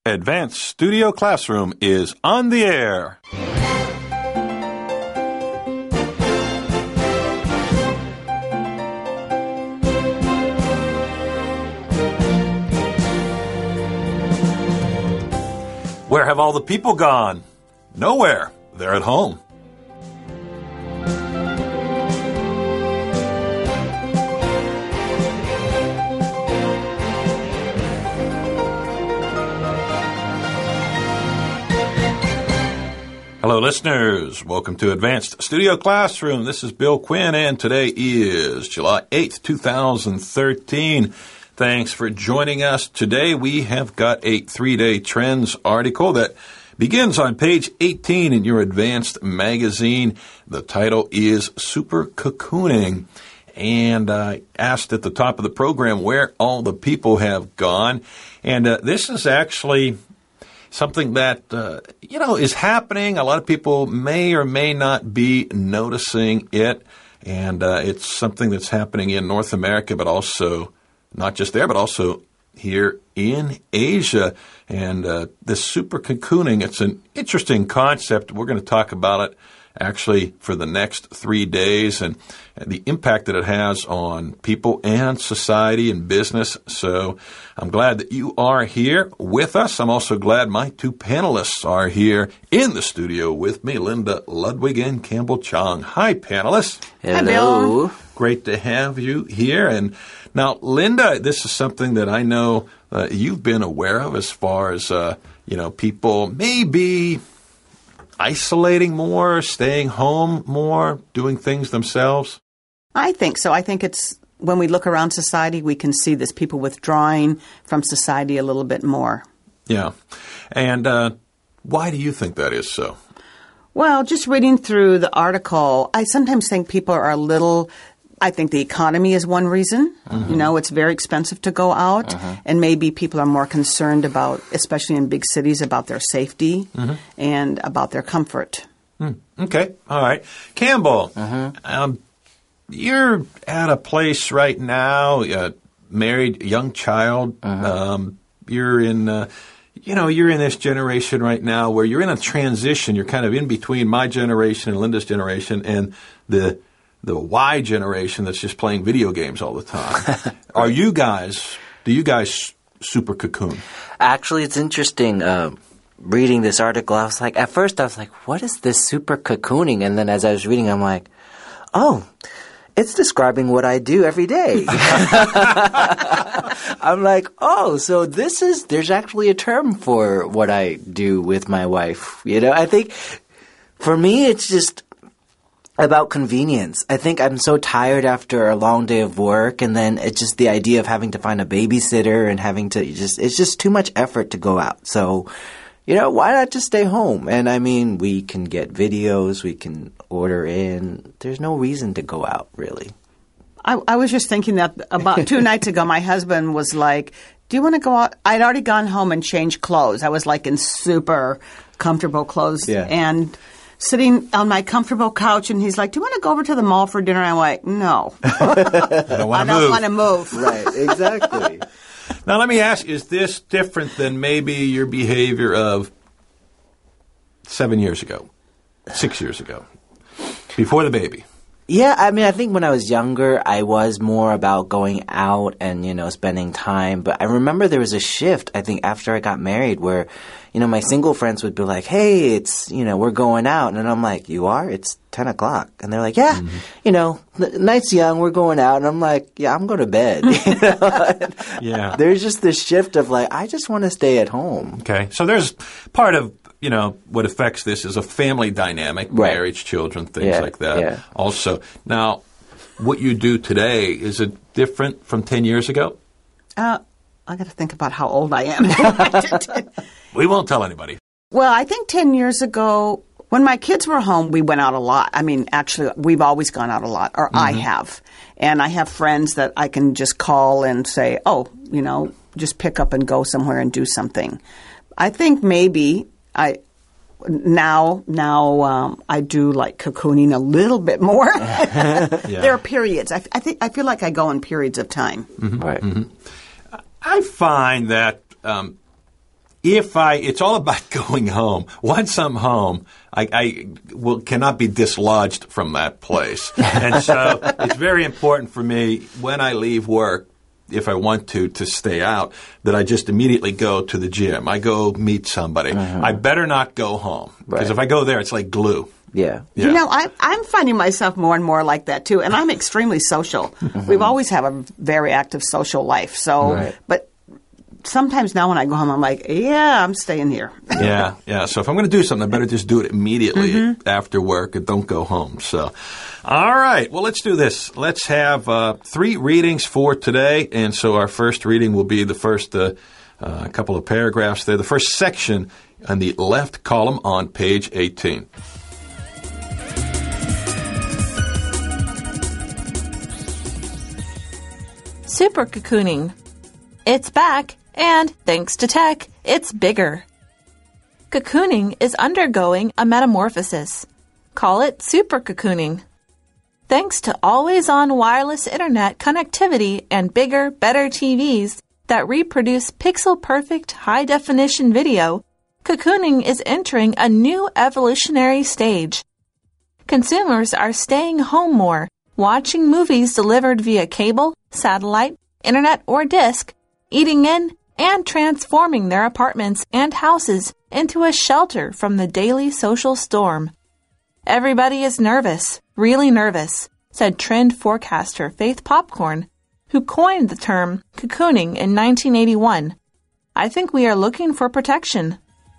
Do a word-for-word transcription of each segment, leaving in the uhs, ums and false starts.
Advanced Studio Classroom is on the air. Where have all the people gone? Nowhere. They're at home. Hello, listeners. Welcome to Advanced Studio Classroom. This is Bill Quinn, and today is July eighth, two thousand thirteen. Thanks for joining us. Today we have got a three-day trends article that begins on page eighteen in your Advanced magazine. The title is Super Cocooning. And I asked at the top of the program where all the people have gone. And uh, this is actually something that, uh, you know, is happening. A lot of people may or may not be noticing it. And uh, it's something that's happening in North America, but also not just there, but also here in Asia. And uh, this super cocooning, it's an interesting concept. We're going to talk about it actually for the next three days and, and the impact that it has on people and society and business. So I'm glad that you are here with us. I'm also glad my two panelists are here in the studio with me, Linda Ludwig and Campbell Chong. Hi, panelists. Hello. Great to have you here. And now, Linda, this is something that I know uh, you've been aware of as far as, uh, you know, people maybe isolating more, staying home more, doing things themselves? I think so. I think it's when we look around society, we can see this people withdrawing from society a little bit more. Yeah. And uh, why do you think that is so? Well, just reading through the article, I sometimes think people are a little, I think the economy is one reason. Mm-hmm. You know, it's very expensive to go out. Mm-hmm. And maybe people are more concerned about, especially in big cities, about their safety mm-hmm. and about their comfort. Mm. Okay. All right. Campbell, mm-hmm. um, you're at a place right now, uh, married, young child. Mm-hmm. Um, you're in, uh, you know, you're in this generation right now where you're in a transition. You're kind of in between my generation and Linda's generation and the the Y generation that's just playing video games all the time. Are you guys, do you guys super cocoon? Actually, it's interesting. Uh, reading this article, I was like, at first I was like, what is this super cocooning? And then as I was reading, I'm like, oh, it's describing what I do every day. I'm like, oh, so this is, there's actually a term for what I do with my wife. You know, I think for me, it's just about convenience. I think I'm so tired after a long day of work, and then it's just the idea of having to find a babysitter and having to just, it's just too much effort to go out. So, you know, why not just stay home? And I mean, we can get videos, we can order in. There's no reason to go out, really. I, I was just thinking that about two nights ago, my husband was like, do you want to go out? I'd already gone home and changed clothes. I was like in super comfortable clothes. Yeah. And sitting on my comfortable couch, and he's like, do you want to go over to the mall for dinner? I'm like, no. I don't want to move. I don't want to move. Right, exactly. Now, let me ask, is this different than maybe your behavior of seven years ago, six years ago, before the baby? Yeah, I mean, I think when I was younger, I was more about going out and, you know, spending time. But I remember there was a shift, I think, after I got married where, you know, my single friends would be like, hey, it's, you know, we're going out. And I'm like, you are? It's ten o'clock. And they're like, yeah, mm-hmm. you know, the night's young, we're going out. And I'm like, yeah, I'm going to bed. You know? Yeah. There's just this shift of like, I just want to stay at home. Okay. So there's part of, you know, what affects this is a family dynamic, right. marriage, children, things yeah, like that. Yeah. Also, now, what you do today, is it different from ten years ago? Uh, I got to think about how old I am. We won't tell anybody. Well, I think ten years ago, when my kids were home, we went out a lot. I mean, actually, we've always gone out a lot, or mm-hmm. I have. And I have friends that I can just call and say, oh, you know, just pick up and go somewhere and do something. I think maybe I now now um, I do like cocooning a little bit more. Yeah. There are periods. I, I think I feel like I go in periods of time. Mm-hmm. Right. Mm-hmm. I find that um, if I, it's all about going home. Once I'm home, I, I will cannot be dislodged from that place. And so it's very important for me when I leave work, if I want to, to stay out, that I just immediately go to the gym. I go meet somebody. Mm-hmm. I better not go home. Because Right. if I go there, it's like glue. Yeah. Yeah. You know, I, I'm finding myself more and more like that, too. And I'm extremely social. Mm-hmm. We've always had a very active social life. So, Right. but sometimes now when I go home, I'm like, yeah, I'm staying here. Yeah, yeah. So if I'm going to do something, I better just do it immediately Mm-hmm. after work and don't go home. So, all right. Well, let's do this. Let's have uh, three readings for today. And so our first reading will be the first uh, uh, couple of paragraphs there, the first section on the left column on page eighteen. Super cocooning. It's back, and thanks to tech, it's bigger. Cocooning is undergoing a metamorphosis. Call it super cocooning. Thanks to always-on wireless internet connectivity and bigger, better T Vs that reproduce pixel-perfect high-definition video, cocooning is entering a new evolutionary stage. Consumers are staying home more, watching movies delivered via cable, satellite, internet, or disc, eating in, and transforming their apartments and houses into a shelter from the daily social storm. Everybody is nervous, really nervous, said trend forecaster Faith Popcorn, who coined the term cocooning in nineteen eighty-one. I think we are looking for protection.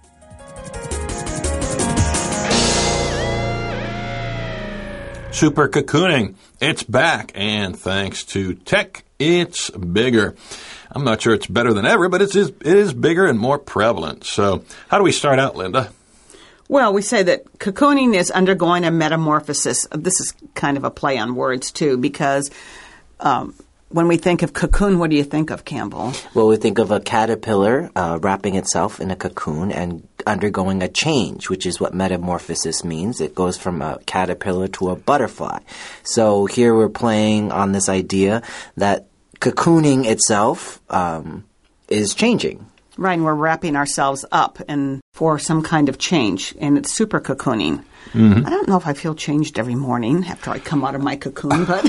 Super cocooning. It's back, and thanks to tech, it's bigger. I'm not sure it's better than ever, but it's, it is bigger and more prevalent. So how do we start out, Linda? Well, we say that cocooning is undergoing a metamorphosis. This is kind of a play on words, too, because um, when we think of cocoon, what do you think of, Campbell? Well, we think of a caterpillar uh, wrapping itself in a cocoon and undergoing a change, which is what metamorphosis means. It goes from a caterpillar to a butterfly. So here we're playing on this idea that cocooning itself um, is changing. Right, and we're wrapping ourselves up and for some kind of change, and it's super cocooning. Mm-hmm. I don't know if I feel changed every morning after I come out of my cocoon, but...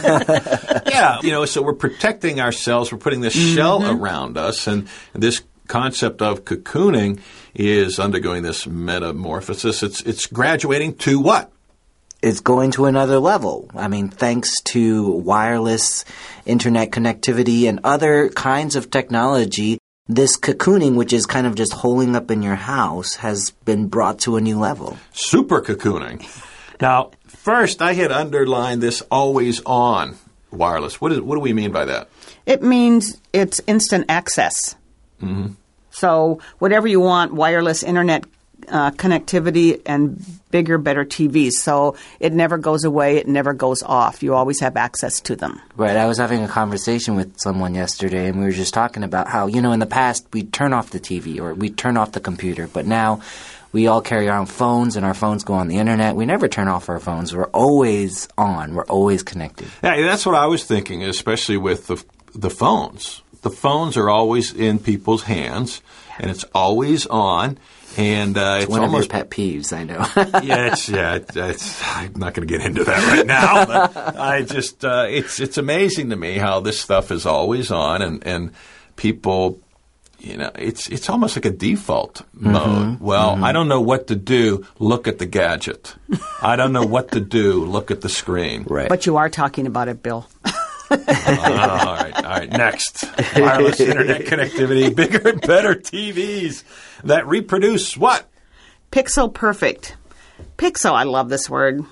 Yeah, you know, so we're protecting ourselves. We're putting this mm-hmm. shell around us, and this concept of cocooning is undergoing this metamorphosis. It's it's graduating to what? It's going to another level. I mean, thanks to wireless internet connectivity and other kinds of technology, this cocooning, which is kind of just holing up in your house, has been brought to a new level. Super cocooning. Now, first, I had underlined this always on wireless. What is what do we mean by that? It means it's instant access. Mm-hmm. So whatever you want, wireless internet uh, connectivity and bigger, better T Vs. So it never goes away. It never goes off. You always have access to them. Right. I was having a conversation with someone yesterday, and we were just talking about how, you know, in the past we'd turn off the T V or we'd turn off the computer, but now we all carry our own phones and our phones go on the internet. We never turn off our phones. We're always on. We're always connected. Yeah, that's what I was thinking, especially with the the phones. The phones are always in people's hands, and it's always on. And uh, it's one almost of your pet peeves, I know. yeah, it's, yeah, it's, I'm not going to get into that right now. But I just, uh, it's it's amazing to me how this stuff is always on, and, and people, you know, it's it's almost like a default mode. Mm-hmm. Well, mm-hmm. I don't know what to do. Look at the gadget. I don't know what to do. Look at the screen. Right. But you are talking about it, Bill. uh, all right, all right. Next, wireless internet connectivity, bigger and better T Vs that reproduce what? Pixel perfect. Pixel, I love this word.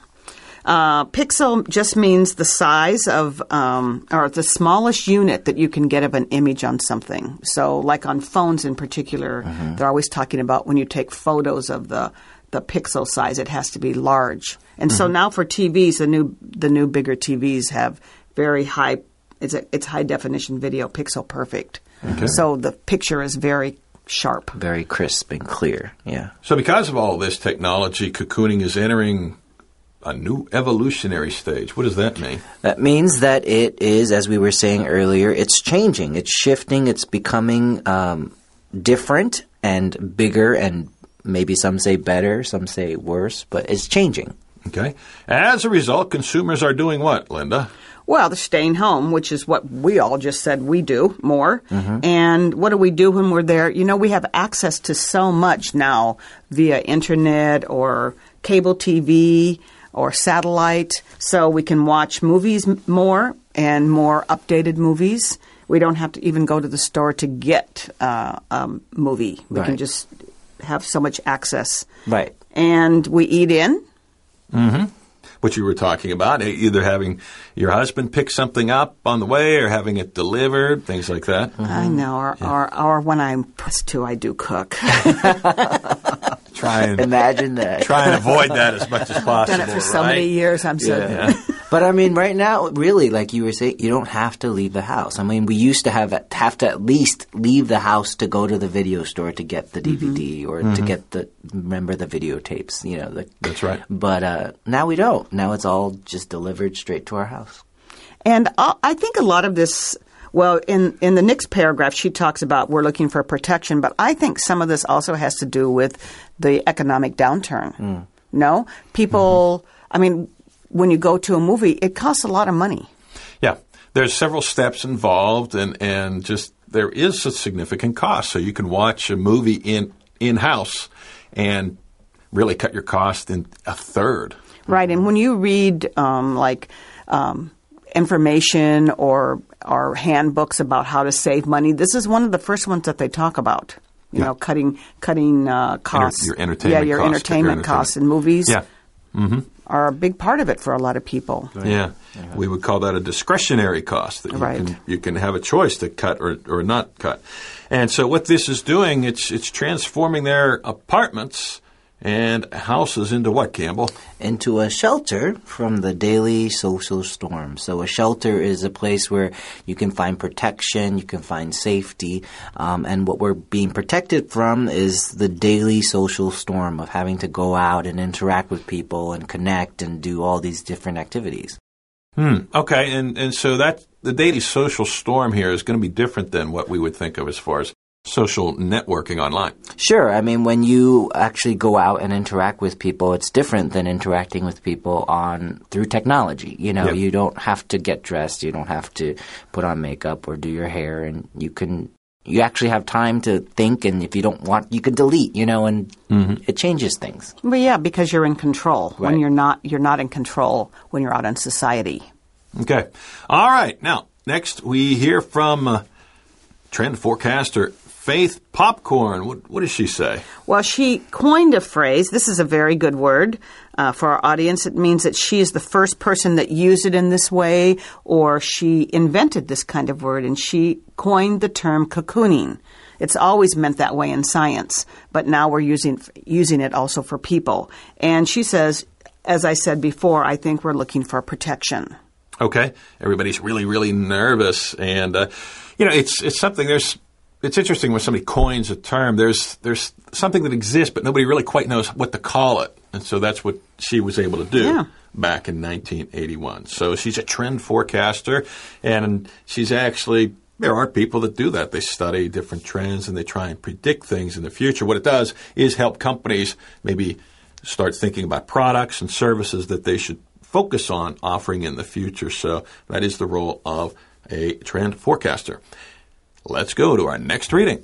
Uh, pixel just means the size of, um, or the smallest unit that you can get of an image on something. So, like on phones in particular, mm-hmm. they're always talking about when you take photos of the the pixel size, it has to be large. And mm-hmm. so now for T Vs, the new the new bigger T Vs have very high. It's a, it's high definition video, pixel perfect. Okay. So the picture is very sharp, very crisp and clear. Yeah. So because of all this technology, cocooning is entering a new evolutionary stage. What does that mean? That means that it is, as we were saying earlier, it's changing, it's shifting, it's becoming um, different, and bigger, and maybe some say better, some say worse, but it's changing. Okay. As a result, consumers are doing what, Linda? Well, they're staying home, which is what we all just said we do more. Mm-hmm. And what do we do when we're there? You know, we have access to so much now via internet or cable T V or satellite, so we can watch movies more and more updated movies. We don't have to even go to the store to get uh, a movie. We Right. can just have so much access. Right. And we eat in. Mm-hmm. What you were talking about, either having your husband pick something up on the way or having it delivered, things like that. Mm-hmm. I know. Or, Yeah. or, or when I'm pressed to, I do cook. Try and Imagine that. try and avoid that as much as possible. I've done it for so right? many years. I'm so Yeah. But I mean, right now, really, like you were saying, you don't have to leave the house. I mean, we used to have have to at least leave the house to go to the video store to get the D V D or to get the remember the videotapes. You know, the, That's right. But uh, now we don't. Now it's all just delivered straight to our house. And uh, I think a lot of this, well, in, in the next paragraph, she talks about we're looking for protection, but I think some of this also has to do with the economic downturn. Mm. No? People, mm-hmm. I mean, when you go to a movie, it costs a lot of money. Yeah. There's several steps involved, and, and just there is a significant cost. So you can watch a movie in in-house and really cut your cost in a third. Right. And when you read, um, like, um, information or or handbooks about how to save money, this is one of the first ones that they talk about. You Yeah. know, cutting cutting uh, costs. your entertainment yeah, your costs, entertainment your costs in movies Yeah. Mm-hmm. are a big part of it for a lot of people. Yeah. We would call that a discretionary cost that you Right. can you can have a choice to cut or, or not cut. And so what this is doing, it's it's transforming their apartments and houses into what, Campbell? Into a shelter from the daily social storm. So a shelter is a place where you can find protection, you can find safety, um, and what we're being protected from is the daily social storm of having to go out and interact with people and connect and do all these different activities. Hmm. Okay, and and so that the daily social storm here is going to be different than what we would think of as far as social networking online. Sure. I mean, when you actually go out and interact with people, it's different than interacting with people on through technology. You know, Yep. you don't have to get dressed, you don't have to put on makeup or do your hair, and you can you actually have time to think, and if you don't want, you can delete, you know, and mm-hmm. it changes things. But yeah, because you're in control. When Right. you're not, you're not in control when you're out in society. Okay. All right. Now, next we hear from uh, trend forecaster Faith Popcorn. What, what does she say? Well, she coined a phrase. This is a very good word uh, for our audience. It means that she is the first person that used it in this way, or she invented this kind of word, and she coined the term cocooning. It's always meant that way in science, but now we're using using it also for people. And she says, as I said before, I think we're looking for protection. Okay. Everybody's really, really nervous, and uh, you know, it's it's something. There's It's interesting when somebody coins a term. There's there's something that exists, but nobody really quite knows what to call it. And so that's what she was able to do Yeah. back in nineteen eighty-one. So she's a trend forecaster, and she's actually, there are people that do that. They study different trends, and they try and predict things in the future. What it does is help companies maybe start thinking about products and services that they should focus on offering in the future. So that is the role of a trend forecaster. Let's go to our next reading.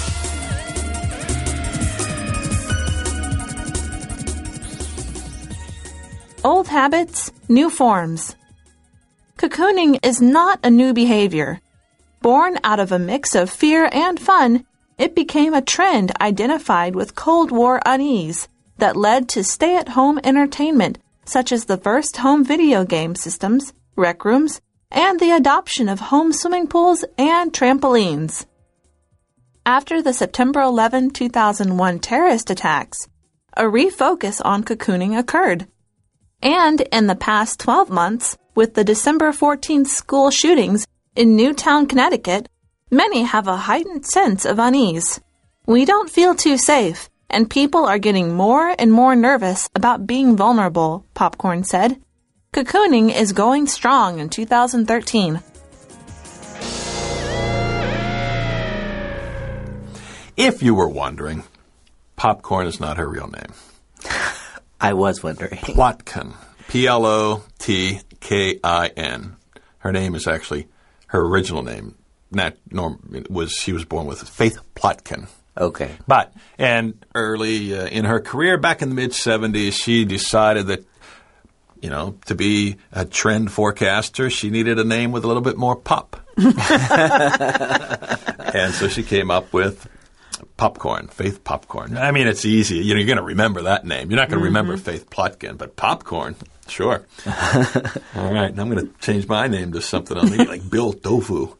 Old habits, new forms. Cocooning is not a new behavior. Born out of a mix of fear and fun, it became a trend identified with Cold War unease that led to stay-at-home entertainment such as the first home video game systems, rec rooms, and the adoption of home swimming pools and trampolines. After the September eleventh, two thousand one terrorist attacks, a refocus on cocooning occurred. And in the past twelve months, with the December fourteenth school shootings in Newtown, Connecticut, many have a heightened sense of unease. We don't feel too safe, and people are getting more and more nervous about being vulnerable, Popcorn said. Cocooning is going strong in two thousand thirteen. if you were wondering, Popcorn is not her real name. I was wondering. Plotkin. P L O T K I N. Her name is actually her original name. Not norm was she was born with Faith Plotkin. Okay. But and early uh, in her career, back in the mid seventies, she decided that, you know, to be a trend forecaster, she needed a name with a little bit more pop. And so she came up with Popcorn, Faith Popcorn. I mean, it's easy. You know, you're going to remember that name. You're not going to mm-hmm. remember Faith Plotkin, but Popcorn, sure. All right, now I'm going to change my name to something else, maybe like Bill Tofu.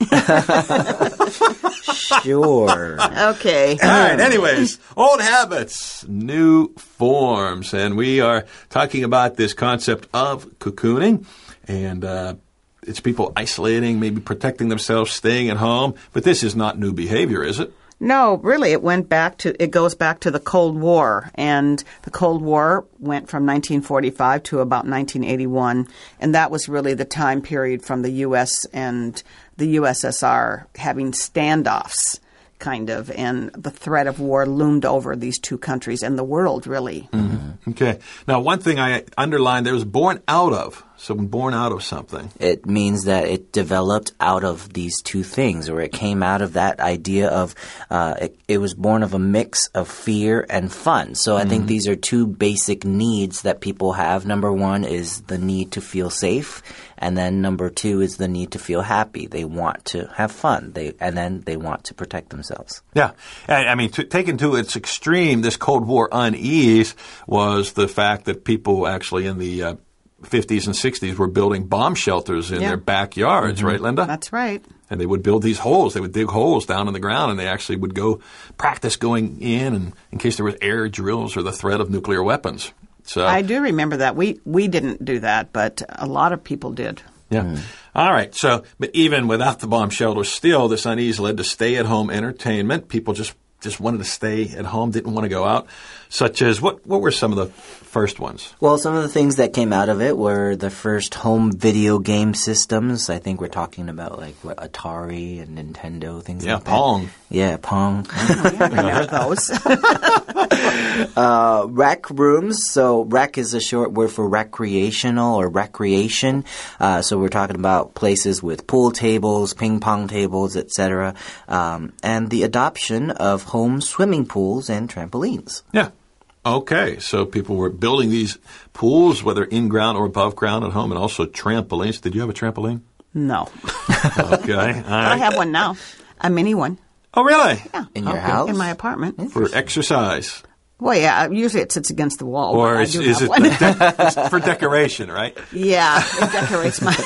Sure. Okay. All right, anyways, old habits, new forms. And we are talking about this concept of cocooning. And uh, it's people isolating, maybe protecting themselves, staying at home. But this is not new behavior, is it? No, really, it went back to, it goes back to the Cold War. And the Cold War went from nineteen forty-five to about nineteen eighty-one. And that was really the time period from the U S and the U S S R having standoffs, kind of, and the threat of war loomed over these two countries and the world, really. Mm-hmm. Okay. Now, one thing I underlined there was born out of. So born out of something. It means that it developed out of these two things, or it came out of that idea of uh, it, it was born of a mix of fear and fun. So I mm-hmm. think these are two basic needs that people have. Number one is the need to feel safe, and then number two is the need to feel happy. They want to have fun, they and then they want to protect themselves. Yeah. I, I mean, to, taken to its extreme, this Cold War unease was the fact that people actually in the uh, fifties and sixties were building bomb shelters in yeah. their backyards, mm-hmm. right, Linda? That's right. And they would build these holes. They would dig holes down in the ground, and they actually would go practice going in and in case there was air drills or the threat of nuclear weapons. So I do remember that. We we didn't do that, but a lot of people did. Yeah. Mm. All right. So, but even without the bomb shelters, still this unease led to stay-at-home entertainment. People just just wanted to stay at home, didn't want to go out. Such as, what what were some of the first ones? Well, some of the things that came out of it were the first home video game systems. I think we're talking about like what, Atari and Nintendo, things yeah, like Pong. that. Yeah, Pong. Oh, yeah, I remember those. uh, rec rooms. So rec is a short word for recreational or recreation. Uh, so we're talking about places with pool tables, ping pong tables, et cetera. Um, and the adoption of home swimming pools and trampolines. Yeah. Okay, so people were building these pools, whether in ground or above ground at home, and also trampolines. Did you have a trampoline? No. Okay, all right. I have one now, a mini one. Oh, really? Yeah. In your okay. house? In my apartment. For exercise? Well, yeah, usually it sits against the wall. Or but is, I do is have it one. de- it's for decoration, right? Yeah, it decorates my...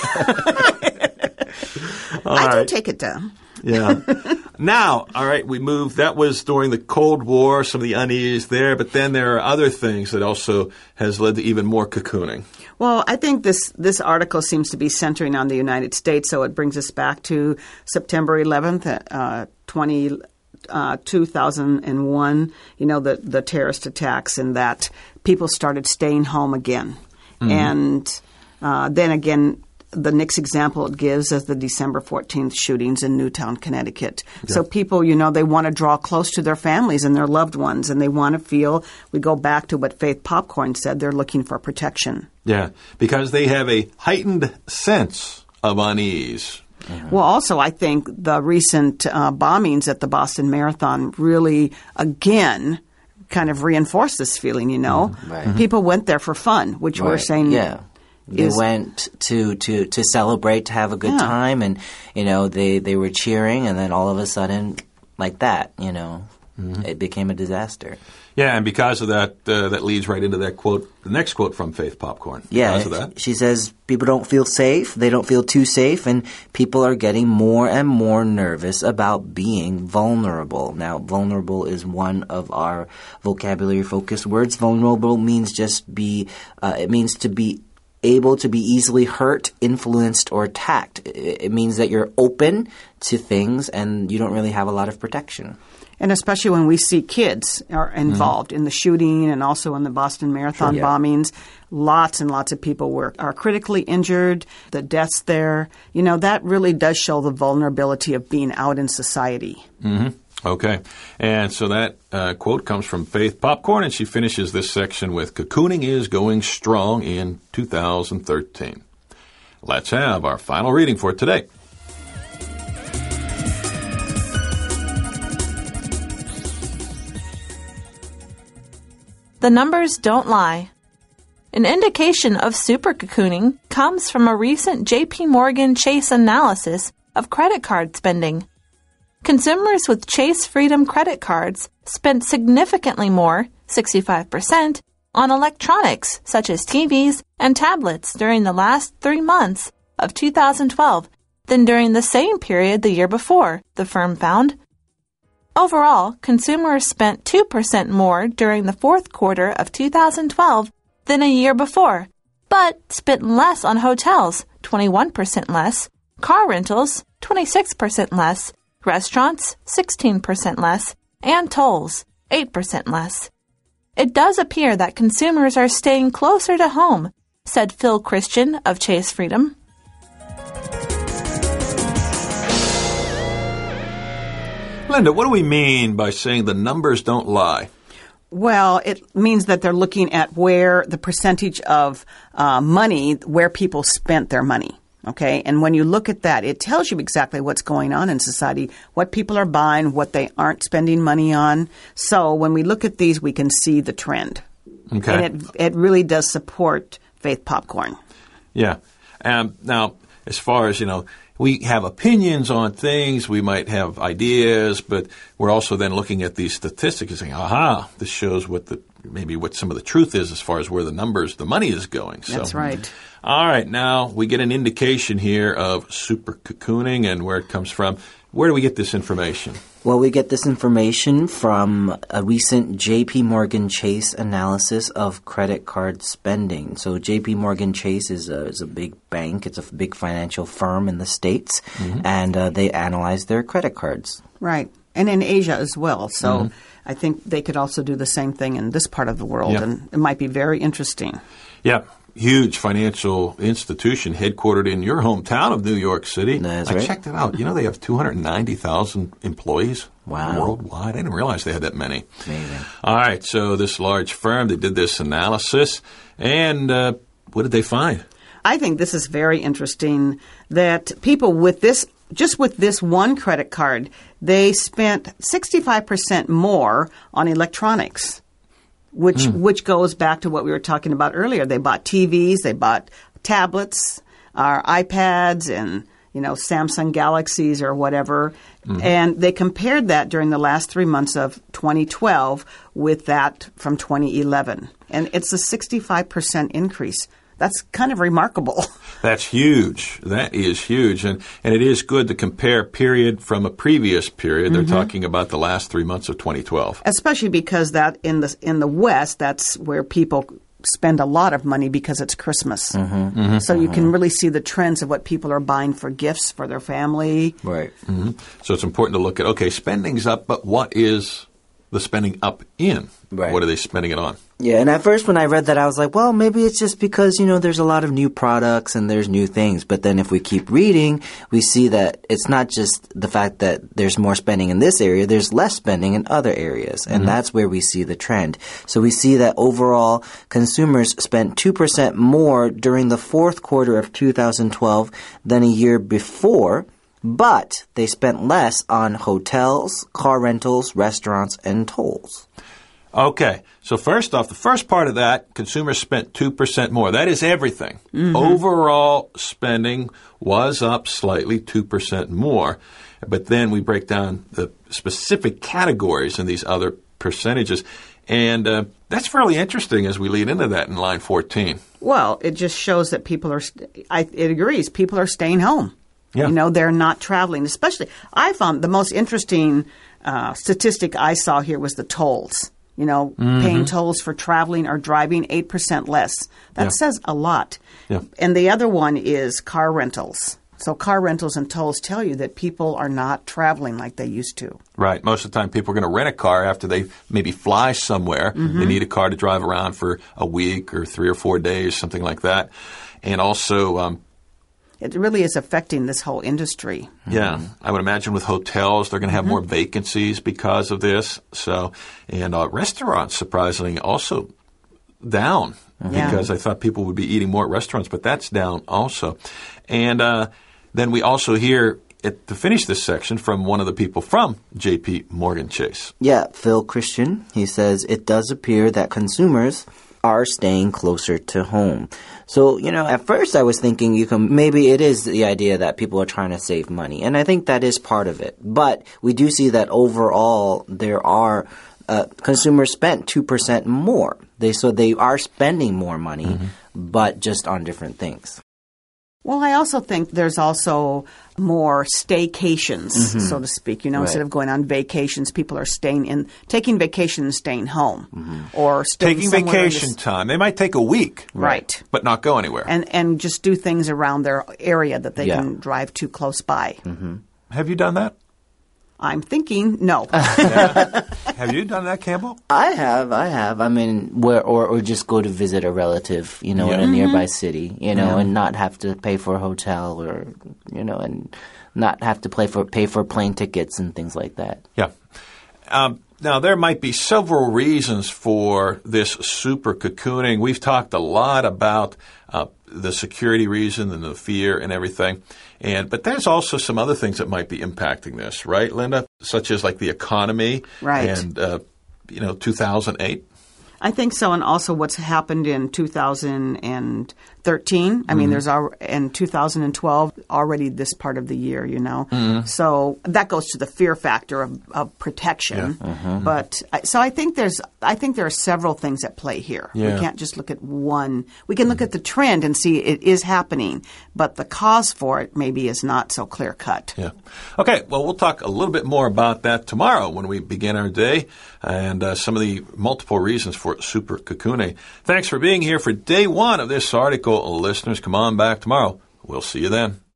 All I right. do take it down. Yeah. Now, all right, we moved. That was during the Cold War, some of the unease there, but then there are other things that also has led to even more cocooning. Well, I think this, this article seems to be centering on the United States, so it brings us back to September eleventh, uh, twenty, uh, two thousand one, you know, the, the terrorist attacks, and that people started staying home again. Mm-hmm. And uh, then again, the next example it gives is the December fourteenth shootings in Newtown, Connecticut. Yeah. So people, you know, they want to draw close to their families and their loved ones, and they want to feel, we go back to what Faith Popcorn said, they're looking for protection. Yeah, because they have a heightened sense of unease. Mm-hmm. Well, also, I think the recent uh, bombings at the Boston Marathon really, again, kind of reinforced this feeling, you know. Mm, right. People went there for fun, which right. we're saying... Yeah. They is, went to, to, to celebrate, to have a good yeah. time, and, you know, they, they were cheering, and then all of a sudden, like that, you know, mm-hmm. it became a disaster. Yeah, and because of that, uh, that leads right into that quote, the next quote from Faith Popcorn. Yeah, because of that. She says people don't feel safe, they don't feel too safe, and people are getting more and more nervous about being vulnerable. Now, vulnerable is one of our vocabulary-focused words. Vulnerable means just be, uh, it means to be able to be easily hurt, influenced, or attacked. It means that you're open to things and you don't really have a lot of protection. And especially when we see kids are involved mm-hmm. in the shooting and also in the Boston Marathon sure, yeah. bombings, lots and lots of people were are critically injured, the deaths there. You know, that really does show the vulnerability of being out in society. Mm-hmm. Okay. And so that uh, quote comes from Faith Popcorn, and she finishes this section with, cocooning is going strong in two thousand thirteen. Let's have our final reading for today. The numbers don't lie. An indication of super cocooning comes from a recent J P Morgan Chase analysis of credit card spending. Consumers with Chase Freedom credit cards spent significantly more, sixty-five percent, on electronics such as T Vs and tablets during the last three months of two thousand twelve than during the same period the year before, the firm found. Overall, consumers spent two percent more during the fourth quarter of two thousand twelve than a year before, but spent less on hotels, twenty-one percent less, car rentals, twenty-six percent less, restaurants, sixteen percent less, and tolls, eight percent less. It does appear that consumers are staying closer to home, said Phil Christian of Chase Freedom. Linda, what do we mean by saying the numbers don't lie? Well, it means that they're looking at where the percentage of uh, money, where people spent their money. Okay, and when you look at that, it tells you exactly what's going on in society, what people are buying, what they aren't spending money on. So when we look at these, we can see the trend. Okay. And it it really does support Faith Popcorn. Yeah. Um, now, as far as, you know, we have opinions on things, we might have ideas, but we're also then looking at these statistics and saying, aha, this shows what the maybe what some of the truth is as far as where the numbers, the money is going. So, that's right. All right, now we get an indication here of super cocooning and where it comes from. Where do we get this information? Well, we get this information from a recent J P Morgan Chase analysis of credit card spending. So J P Morgan Chase is a, is a big bank. It's a big financial firm in the States, mm-hmm. and uh, they analyze their credit cards. Right. And in Asia as well. So mm-hmm. I think they could also do the same thing in this part of the world, yeah. and it might be very interesting. Yeah. Huge financial institution headquartered in your hometown of New York City. That's I right. checked it out. You know, they have two hundred ninety thousand employees wow. worldwide. I didn't realize they had that many. Amazing. All right. So this large firm, they did this analysis. And uh, what did they find? I think this is very interesting that people with this, just with this one credit card, they spent sixty-five percent more on electronics. Which mm. which goes back to what we were talking about earlier. They bought T Vs, they bought tablets, or iPads, and you know Samsung Galaxies or whatever. Mm-hmm. And they compared that during the last three months of twenty twelve with that from twenty eleven, and it's a sixty-five percent increase. That's kind of remarkable. That's huge. That is huge. And and it is good to compare period from a previous period. They're mm-hmm. talking about the last three months of twenty twelve. Especially because that in the in the West, that's where people spend a lot of money because it's Christmas. Mm-hmm. Mm-hmm. So you can really see the trends of what people are buying for gifts for their family. Right. Mm-hmm. So it's important to look at, okay, spending's up, but what is the spending up in? Right. What are they spending it on? Yeah, and at first when I read that, I was like, well, maybe it's just because, you know, there's a lot of new products and there's new things. But then if we keep reading, we see that it's not just the fact that there's more spending in this area, there's less spending in other areas. And mm-hmm. that's where we see the trend. So we see that overall consumers spent two percent more during the fourth quarter of two thousand twelve than a year before. But they spent less on hotels, car rentals, restaurants, and tolls. Okay. So first off, the first part of that, consumers spent two percent more. That is everything. Mm-hmm. Overall spending was up slightly, two percent more. But then we break down the specific categories in these other percentages. And uh, that's fairly interesting as we lead into that in line fourteen. Well, it just shows that people are, I, it agrees, people are staying home. Yeah. You know, they're not traveling. Especially, I found the most interesting uh, statistic I saw here was the tolls. You know, mm-hmm. paying tolls for traveling or driving, eight percent less. That yeah. says a lot. Yeah. And the other one is car rentals. So car rentals and tolls tell you that people are not traveling like they used to. Right. Most of the time people are going to rent a car after they maybe fly somewhere. Mm-hmm. They need a car to drive around for a week or three or four days, something like that. And also um, it really is affecting this whole industry. Yeah, I would imagine with hotels, they're going to have more vacancies because of this. So, and uh, restaurants, surprisingly, also down Yeah. because I thought people would be eating more at restaurants, but that's down also. And uh, then we also hear, it, to finish this section, from one of the people from J P Morgan Chase. Yeah, Phil Christian, he says, it does appear that consumers are staying closer to home. So, you know, at first I was thinking you can maybe it is the idea that people are trying to save money, and I think that is part of it. But we do see that overall there are uh, consumers spent two percent more. They so they are spending more money, mm-hmm. but just on different things. Well, I also think there's also more staycations, Mm-hmm. so to speak. You know, Right. instead of going on vacations, people are staying in, taking vacation and staying home, or staying Taking somewhere in vacation this- time. They might take a week, right? but not go anywhere. And and just do things around their area that they Yeah. can drive to close by. Have you done that? I'm thinking no. Have you done that, Campbell? I have, I have. I mean, where or, or just go to visit a relative, you know, in Yeah. a nearby city, you know, and not have to pay for a hotel or, you know, and not have to pay for pay for plane tickets and things like that. Yeah. Um, now, there might be several reasons for this super cocooning. We've talked a lot about uh, the security reason and the fear and everything. And but there's also some other things that might be impacting this, right, Linda? Such as like the economy, Right. And uh, you know, two thousand eight. I think so, and also what's happened in two thousand thirteen. I mean, there's al- in two thousand twelve already this part of the year, you know. So that goes to the fear factor of, of protection. But I- so I think there's, I think there are several things at play here. Yeah. We can't just look at one. We can look at the trend and see it is happening, but the cause for it maybe is not so clear cut. Yeah. Okay. Well, we'll talk a little bit more about that tomorrow when we begin our day and uh, some of the multiple reasons for super cocooning. Thanks for being here for day one of this article, listeners. Come on back tomorrow. We'll see you then.